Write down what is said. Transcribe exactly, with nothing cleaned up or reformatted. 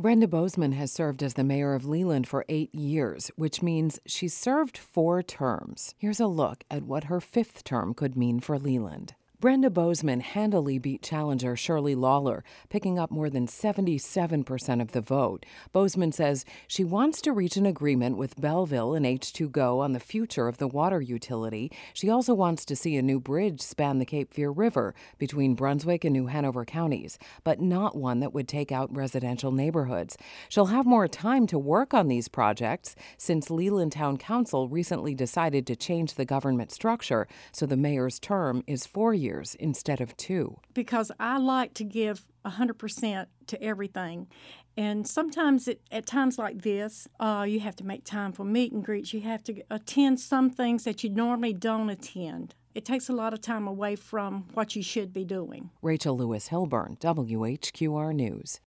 Brenda Bozeman has served as the mayor of Leland for eight years, which means she's served four terms. Here's a look at what her fifth term could mean for Leland. Brenda Bozeman handily beat challenger Shirley Lawler, picking up more than seventy-seven percent of the vote. Bozeman says she wants to reach an agreement with Belleville and H two Go on the future of the water utility. She also wants to see a new bridge span the Cape Fear River between Brunswick and New Hanover counties, but not one that would take out residential neighborhoods. She'll have more time to work on these projects since Leland Town Council recently decided to change the government structure so the mayor's term is four years instead of two. Because I like to give one hundred percent to everything. And sometimes it, at times like this, uh, you have to make time for meet and greets. You have to attend some things that you normally don't attend. It takes a lot of time away from what you should be doing. Rachel Lewis Hilburn, W H Q R News.